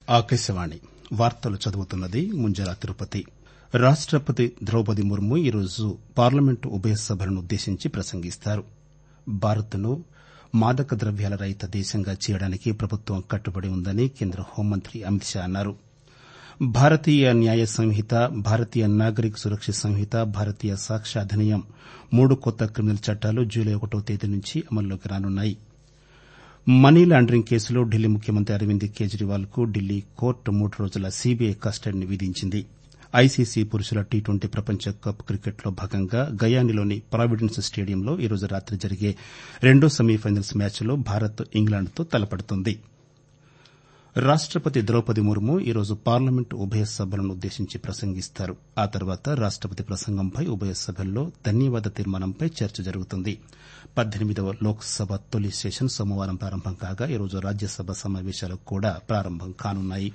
ఆకాశవాణి వార్తలు చదువుతున్నది ముంజల తిరుపతి. రాష్టపతి ద్రౌపది ముర్ము ఈరోజు పార్లమెంటు ఉభయ సభలను ఉద్దేశించి ప్రసంగిస్తారు. భారత్ను మాదక ద్రవ్యాల రహిత దేశంగా చేయడానికి ప్రభుత్వం కట్టుబడి ఉందని కేంద్ర హోంమంత్రి అమిత్ షా అన్నారు. భారతీయ న్యాయ సంహిత, భారతీయ నాగరిక సురక్ష సంహిత, భారతీయ సాక్ష్య అధినియం 3 కొత్త క్రిమినల్ చట్టాలు జూలై 1వ తేదీ నుంచి అమల్లోకి రానున్నాయి. మనీ లాండరింగ్ కేసులో ఢిల్లీ ముఖ్యమంత్రి అరవింద్ కేజ్రీవాల్ కు ఢిల్లీ కోర్టు 3 రోజుల సీబీఐ కస్టడీని విధించింది. ఐసీసీ పురుషుల టీ20 ప్రపంచ కప్ క్రికెట్లో భాగంగా గయానాలోని ప్రావిడెన్స్ స్టేడియంలో ఈరోజు రాత్రి జరిగే రెండో సెమీఫైనల్స్ మ్యాచ్లో భారత్ ఇంగ్లాండ్తో తలపడుతుంది. రాష్టపతి ద్రౌపది ముర్ము ఈరోజు పార్లమెంటు ఉభయ సభలను ఉద్దేశించి ప్రసంగిస్తారు. ఆ తర్వాత రాష్టపతి ప్రసంగంపై ఉభయ సభల్లో ధన్యవాద తీర్మానంపై చర్చ జరుగుతుంది. 18వ లోక్సభ తొలి సెషన్ సోమవారం ప్రారంభం కాగా ఈరోజు రాజ్యసభ సమావేశాలు కూడా ప్రారంభం కానున్నాయి.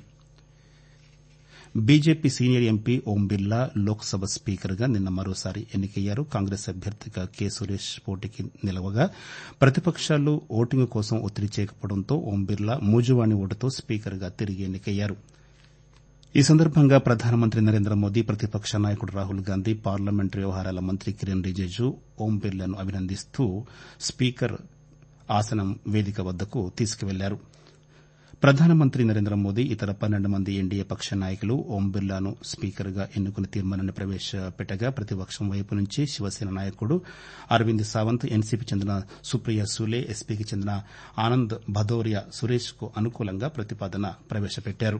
BJP senior MP Om Birla Lok Sabha స్పీకర్గా నిన్న మరోసారి ఎన్నికయ్యారు. కాంగ్రెస్ అభ్యర్థిగా కె సురేష్ పోటీకి నిలవగా ప్రతిపక్షాలు ఓటింగ్ కోసం ఒత్తిడి చేయకపోవడంతో ఓం బిర్లా మూజువాణి ఓటుతో స్పీకర్గా తిరిగి ఎన్నికయ్యారు. ఈ సందర్భంగా ప్రధానమంత్రి నరేంద్ర మోదీ, ప్రతిపక్ష నాయకుడు రాహుల్ గాంధీ, పార్లమెంటరీ వ్యవహారాల మంత్రి కిరణ్ రిజిజు ఓం బిర్లాను అభినందిస్తూ స్పీకర్ ఆసనం వేదిక వద్దకు తీసుకువెళ్లారు. ప్రధానమంత్రి నరేంద్ర మోదీ, ఇతర 12 మంది ఎన్డీఏ పక్ష నాయకులు ఓం బిర్లాను స్పీకర్గా ఎన్నుకుని తీర్మానాన్ని ప్రవేశపెట్టగా ప్రతిపక్షం వైపు నుంచి శివసేన నాయకుడు అరవింద్ సావంత్, ఎన్సీపీకి చెందిన సుప్రియా సూలే, ఎస్పీకి చెందిన ఆనంద్ భదౌరియా సురేష్ కు అనుకూలంగా ప్రతిపాదన ప్రవేశపెట్టారు.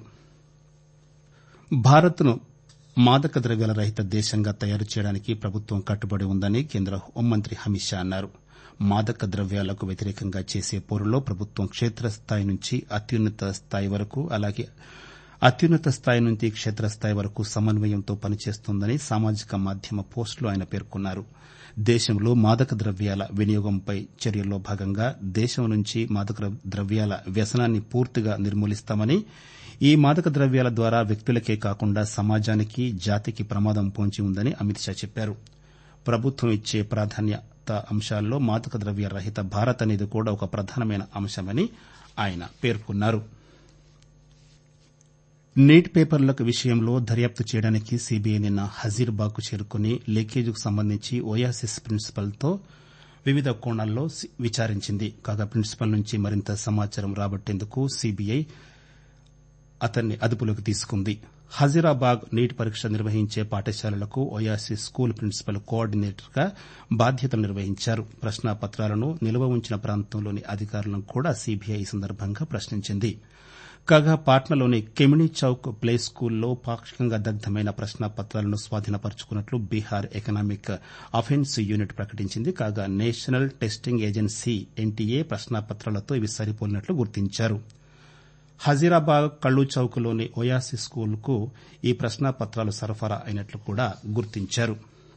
భారత్ను మాదక ద్రవ్యాల రహిత దేశంగా తయారు చేయడానికి ప్రభుత్వం కట్టుబడి ఉందని కేంద్ర హోంమంత్రి అమిత్ షా అన్నారు. మాదక ద్రవ్యాలకు వ్యతిరేకంగా చేసే పోరులో ప్రభుత్వం క్షేత్రస్థాయి నుంచి అత్యున్నత స్థాయి వరకు, అలాగే అత్యున్నత స్థాయి నుంచి క్షేత్రస్థాయి వరకు సమన్వయంతో పనిచేస్తోందని సామాజిక మాధ్యమ పోస్టులో ఆయన పేర్కొన్నారు. దేశంలో మాదక ద్రవ్యాల వినియోగంపై చర్యల్లో భాగంగా దేశం నుంచి మాదక ద్రవ్యాల వ్యసనాన్ని పూర్తిగా నిర్మూలిస్తామని, ఈ మాదక ద్రవ్యాల ద్వారా వ్యక్తులకే కాకుండా సమాజానికి, జాతికి ప్రమాదం పొంచి ఉందని అమిత్ షా చెప్పారు. ప్రభుత్వం ఇచ్చే ప్రాధాన్యత అంశాల్లో మాదక ద్రవ్య రహిత భారత్ అనేది కూడా ఒక ప్రధానమైన అంశమని ఆయన పేర్కొన్నారు. నీట్ పేపర్ల విషయంలో దర్యాప్తు చేయడానికి సీబీఐ నిన్న హజీర్బాగ్ కు చేరుకుని లీకేజీకి సంబంధించి ఓయాసిస్ ప్రిన్సిపల్తో వివిధ కోణాల్లో విచారించింది. కాగా ప్రిన్సిపల్ నుంచి మరింత సమాచారం రాబట్టేందుకు సీబీఐ అతన్ని అదుపులోకి తీసుకుంది. హజీరాబాగ్ నీట్ పరీక్ష నిర్వహించే పాఠశాలలకు ఓయాసిస్ స్కూల్ ప్రిన్సిపల్ కోఆర్డినేటర్గా బాధ్యతలు నిర్వహించారు. ప్రశ్నాపత్రాలను నిల్వ ఉంచిన ప్రాంతంలోని అధికారులను కూడా సీబీఐ ఈ సందర్భంగా ప్రశ్నించింది. కాగా పాట్నాలోని కెమినీ చౌక్ ప్లే స్కూల్లో పాక్షికంగా దగ్ధమైన ప్రశ్నాపత్రాలను స్వాధీనపరుచుకున్నట్లు బీహార్ ఎకనామిక్ అఫెన్స్ యూనిట్ ప్రకటించింది. కాగా నేషనల్ టెస్టింగ్ ఏజెన్సీ ఎన్టీఏ ప్రశ్నాపత్రాలతో ఇవి సరిపోలినట్లు గుర్తించారు. హజీరాబాగ్ కళ్లు చౌక్లోని ఓయాసిస్ స్కూల్కు ఈ ప్రశ్నాపత్రాలు సరఫరా అయినట్లు కూడా గుర్తించారు.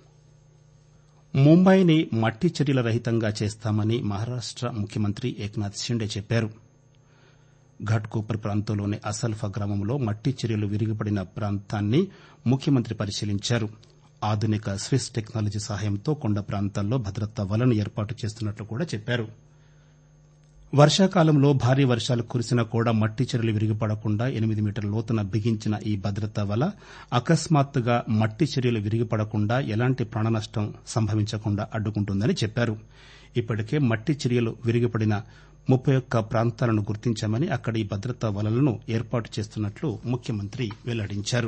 ముంబైని మట్టి చర్యల రహితంగా చేస్తామని మహారాష్ట ముఖ్యమంత్రి ఏక్నాథ్ షిండే చెప్పారు. ఘట్కోపర్ ప్రాంతంలోని అసల్ఫా గ్రామంలో మట్టి చర్యలు విరిగిపడిన ప్రాంతాన్ని ముఖ్యమంత్రి పరిశీలించారు. ఆధునిక స్విస్ టెక్నాలజీ సహాయంతో కొండ ప్రాంతాల్లో భద్రతా వలను ఏర్పాటు చేస్తున్నట్లు కూడా చెప్పారు. వర్షాకాలంలో భారీ వర్షాలు కురిసినా కూడా మట్టి చర్యలు విరిగిపడకుండా 8 మీటర్ల లోతున బిగించిన ఈ భద్రతా వల అకస్మాత్తుగా మట్టి చర్యలు విరిగిపడకుండా ఎలాంటి ప్రాణనష్టం సంభవించకుండా అడ్డుకుంటుందని చెప్పారు. ఇప్పటికే మట్టి చర్యలు విరిగిపడిన 31 ప్రాంతాలను గుర్తించామని, అక్కడ ఈ భద్రతా వలలను ఏర్పాటు చేస్తున్నట్లు ముఖ్యమంత్రి వెల్లడించారు.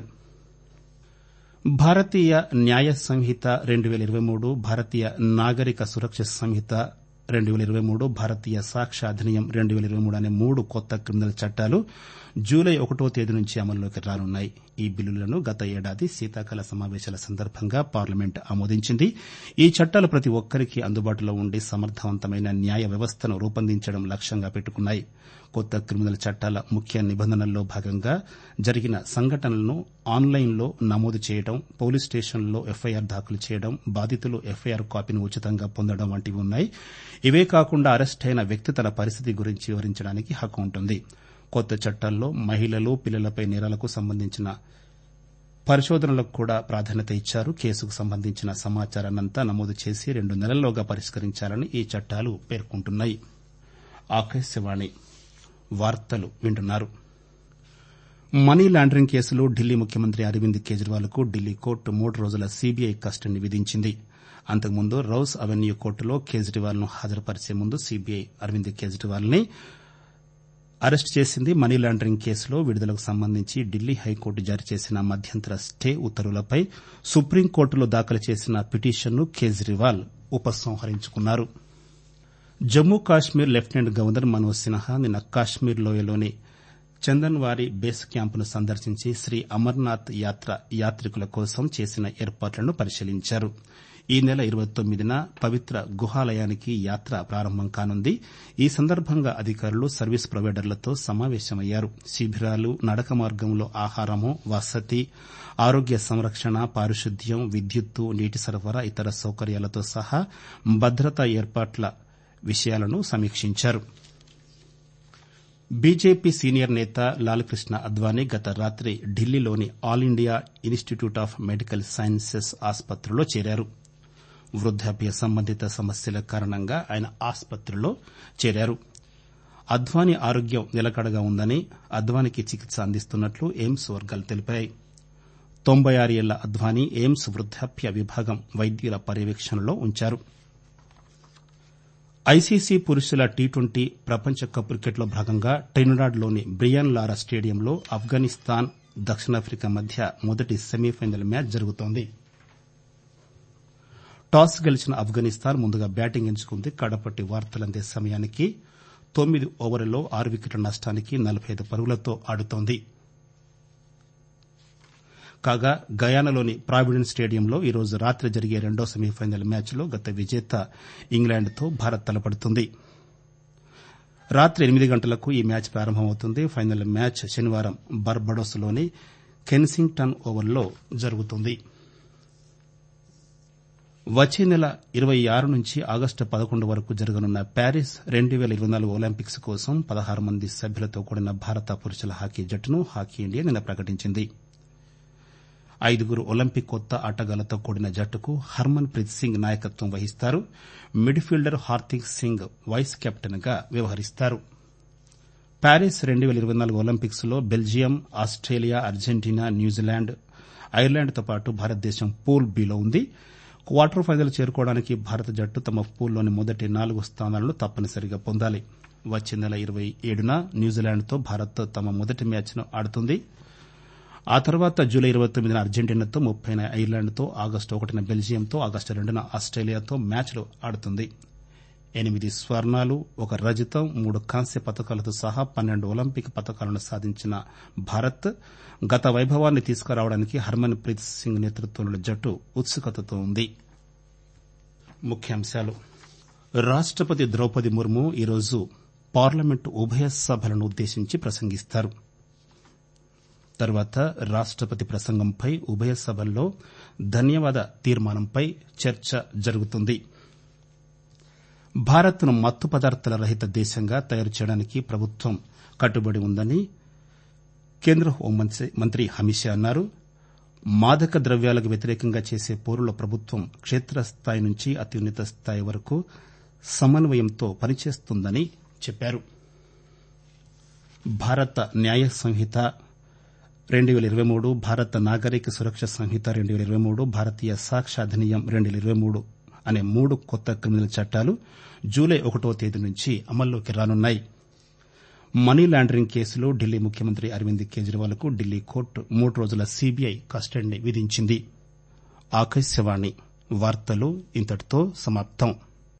భారతీయ న్యాయ సంహిత 2023, భారతీయ నాగరిక సురక్ష సంహిత 2023, భారతీయ సాక్ష్య అధినియం 2023 అనే 3 కొత్త క్రిమినల్ చట్టాలు జూలై 1వ తేదీ నుంచి అమల్లోకి రానున్నాయి. ఈ బిల్లులను గత ఏడాది శీతాకాల సమావేశాల సందర్భంగా పార్లమెంట్ ఆమోదించింది. ఈ చట్టాలు ప్రతి ఒక్కరికీ అందుబాటులో ఉండి సమర్థవంతమైన న్యాయ వ్యవస్థను రూపొందించడం లక్ష్యంగా పెట్టుకున్నాయి. కొత్త క్రిమినల్ చట్టాల ముఖ్య నిబంధనల్లో భాగంగా జరిగిన సంఘటనలను ఆన్లైన్లో నమోదు చేయడం, పోలీస్ స్టేషన్లలో ఎఫ్ఐఆర్ దాఖలు చేయడం, బాధితులు ఎఫ్ఐఆర్ కాపీని ఉచితంగా పొందడం వంటివి ఉన్నాయి. ఇవే కాకుండా అరెస్టైన వ్యక్తి తన పరిస్థితి గురించి వివరించడానికి హక్కు ఉంటుంది. కొత్త చట్టాల్లో మహిళలు, పిల్లలపై నేరాలకు సంబంధించిన పరిశోధనలకు కూడా ప్రాధాన్యత ఇచ్చారు. కేసుకు సంబంధించిన సమాచారాన్నంతా నమోదు చేసి 2 నెలల్లోగా పరిష్కరించాలని ఈ చట్టాలు పేర్కొంటున్నాయి. ఆకాశవాణి వార్తలు వింటున్నారు. మనీ లాండరింగ్ కేసులో ఢిల్లీ ముఖ్యమంత్రి అరవింద్ కేజ్రీవాల్ కు ఢిల్లీ కోర్టు 3 రోజుల సీబీఐ కస్టడీని విధించింది. అంతకుముందు రౌస్ అవెన్యూ కోర్టులో కేజ్రీవాల్ ను హాజరుపరిచే ముందు సీబీఐ అరవింద్ కేజ్రీవాల్ ని అరెస్టు చేసింది. మనీ లాండరింగ్ కేసులో విడుదలకు సంబంధించి ఢిల్లీ హైకోర్టు జారీ చేసిన మధ్యంతర స్టే ఉత్తర్వులపై సుప్రీంకోర్టులో దాఖలు చేసిన పిటిషన్ను కేజ్రీవాల్ ఉపసంహరించుకున్నారు. జమ్మూ కాశ్మీర్ లెఫ్టినెంట్ గవర్నర్ మనోజ్ సిన్హా నిన్న కాశ్మీర్ లోయలోని చందన్వారీ బేస్ క్యాంపును సందర్శించి శ్రీ అమర్నాథ్ యాత్ర యాత్రికుల కోసం చేసిన ఏర్పాట్లను పరిశీలించారు. ఈ నెల 29న పవిత్ర గుహాలయానికి యాత్ర ప్రారంభం కానుంది. ఈ సందర్భంగా అధికారులు సర్వీస్ ప్రొవైడర్లతో సమావేశమయ్యారు. శిబిరాలు, నడక మార్గంలో ఆహారము, వసతి, ఆరోగ్య సంరక్షణ, పారిశుద్ధ్యం, విద్యుత్తు, నీటి సరఫరా, ఇతర సౌకర్యాలతో సహా భద్రతా ఏర్పాట్ల విషయాలను సమీక్షించారు. బీజేపీ సీనియర్ నేత లాల్కృష్ణ అద్వానీ గత రాత్రి ఢిల్లీలోని all India institute of medical sciences ఆసుపత్రిలో చేరారు. వృద్దాప్య సంబంధిత సమస్యల కారణంగా ఆయన ఆసుపత్రిలో చేరారు. అద్వానీ ఆరోగ్యం నిలకడగా ఉందని, అద్వానీకి చికిత్స అందిస్తున్నట్లు ఎయిమ్స్ వర్గాలు తెలిపాయి. 96 ఏళ్ల అద్వానీ ఎయిమ్స్ వృద్దాప్య విభాగం వైద్యుల పర్యవేక్షణలో ఉంచారు. ఐసీసీ పురుషుల టీ20 ప్రపంచ కప్ క్రికెట్లో భాగంగా ట్రినిడాడ్లోని బ్రియాన్ లారా స్టేడియంలో ఆఫ్ఘనిస్తాన్, దక్షిణాఫ్రికా మధ్య మొదటి సెమీఫైనల్ మ్యాచ్ జరుగుతోంది. టాస్ గెలిచిన ఆఫ్ఘనిస్తాన్ ముందుగా బ్యాటింగ్ ఎంచుకుంది. కడపటి వార్తలందే సమయానికి 9 ఓవర్లలో 6 వికెట్ల నష్టానికి 45 పరుగులతో ఆడుతోంది. కాగా గయానాలోని ప్రావిడెన్స్ స్టేడియంలో ఈ రోజు రాత్రి జరిగే రెండో సెమీఫైనల్ మ్యాచ్లో గత విజేత ఇంగ్లాండ్తో భారత్ తలపడుతుంది. రాత్రి 8 గంటలకు ఈ మ్యాచ్ ప్రారంభమవుతుంది. ఫైనల్ మ్యాచ్ శనివారం బార్బడోస్లోని కెన్సింగ్టన్ ఓవల్లో జరుగుతుంది. వచ్చే నెల 26 నుంచి ఆగస్టు 11 వరకు జరగనున్న ప్యారిస్ 2024 ఒలింపిక్స్ కోసం 16 మంది సభ్యులతో కూడిన భారత పురుషుల హాకీ జట్టును హాకీ ఇండియా నిన్న ప్రకటించింది. 5 ఒలింపిక్ కొత్త ఆటగాళ్లతో కూడిన జట్టుకు హర్మన్ ప్రీత్ సింగ్ నాయకత్వం వహిస్తారు. Midfielder Hardik Singh vice captain గా వ్యవహరిస్తారు. ప్యారిస్ 2024 ఒలింపిక్స్ లో బెల్జియం, ఆస్టేలియా, అర్జెంటీనా, న్యూజిలాండ్, ఐర్లాండ్తో పాటు భారతదేశం పూల్ బిలో ఉంది. క్వార్టర్ ఫైనల్ చేరుకోవడానికి భారత జట్టు తమ పూల్లోని మొదటి 4 స్థానాలను తప్పనిసరిగా పొందాలి. వచ్చే నెల 27న న్యూజిలాండ్తో భారత్ తమ మొదటి మ్యాచ్ను ఆడుతుంది. ఆ తర్వాత జూలై 29న అర్జెంటీనాతో, 30న ఐర్లాండ్తో, ఆగస్టు 1న బెల్జియంతో, ఆగస్టు 2న ఆస్టేలియాతో మ్యాచ్లు ఆడుతుంది. 8 స్వర్ణాలు, 1 రజతం, 3 కాంస్య పతకాలతో సహా 12 ఒలింపిక్ పతకాలను సాధించిన భారత్ గత వైభవాన్ని తీసుకురావడానికి హర్మన్ ప్రీత్ సింగ్ నేతృత్వంలోని జట్టు ఉత్సుకతతో ఉంది. ముఖ్యాంశాలు. రాష్టపతి ద్రౌపది ముర్ము ఈరోజు పార్లమెంటు ఉభయ సభలను ఉద్దేశించి ప్రసంగిస్తారు. తర్వాత రాష్టపతి ప్రసంగంపై ఉభయ సభల్లో ధన్యవాద తీర్మానంపై చర్చ జరుగుతుంది. భారత్ను మత్తు పదార్థాల రహిత దేశంగా తయారు చేయడానికి ప్రభుత్వం కట్టుబడి ఉందని కేంద్ర హోంమంత్రి అమిత్ షా అన్నారు. మాదక ద్రవ్యాలకు వ్యతిరేకంగా చేసే పోరులో ప్రభుత్వం క్షేత్రస్థాయి నుంచి అత్యున్నత స్థాయి వరకు సమన్వయంతో పనిచేస్తుందని చెప్పారు. భారత న్యాయ సంహిత 2023, భారత నాగరిక సురక్ష సంహిత 2023, భారతీయ సాక్ష్య అధినియం 2023 అనే 3 కొత్త క్రిమినల్ చట్టాలు జూలై 1వ తేదీ నుంచి అమల్లోకి రానున్నాయి. మనీ లాండరింగ్ కేసులో ఢిల్లీ ముఖ్యమంత్రి అరవింద్ కేజ్రీవాల్ కు ఢిల్లీ కోర్టు 3 రోజుల సీబీఐ కస్టడీని విధించింది. ఆకాశవాణి వార్తలు ఇంతటితో సమాప్తం.